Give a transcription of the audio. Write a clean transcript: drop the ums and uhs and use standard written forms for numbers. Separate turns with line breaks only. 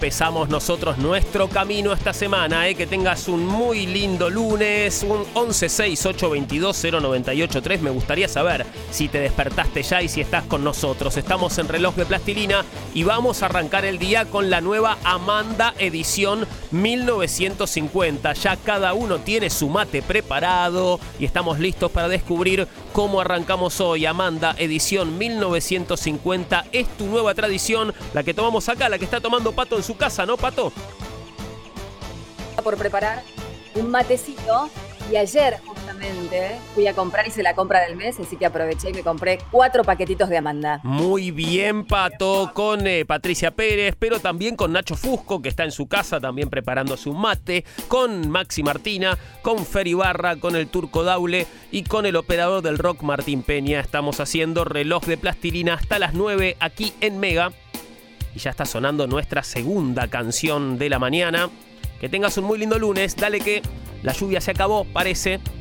empezamos nosotros nuestro camino esta semana. Que tengas un muy lindo lunes. Un 1168220983. Me gustaría saber si te despertaste ya y si estás con nosotros. Estamos en Reloj de Plastilina y vamos a arrancar el día con la nueva Amanda edición 1950. Ya cada uno tiene su mate preparado y estamos listos para descubrir cómo arrancamos hoy. Amanda edición 1950 es tu nueva tradición, la que tomamos acá, la que está tomando Pato en su casa, ¿no, Pato?
Por preparar un matecito y ayer justamente fui a comprar, hice la compra del mes, así que aproveché y me compré 4 paquetitos de Amanda.
Muy bien, Pato, con Patricia Pérez, pero también con Nacho Fusco, que está en su casa también preparándose un mate, con Maxi Martina, con Fer Ibarra, con el Turco Daule y con el operador del rock Martín Peña. Estamos haciendo Reloj de Plastilina hasta las 9 aquí en Mega. Y ya está sonando nuestra segunda canción de la mañana. Que tengas un muy lindo lunes. Dale que la lluvia se acabó, parece.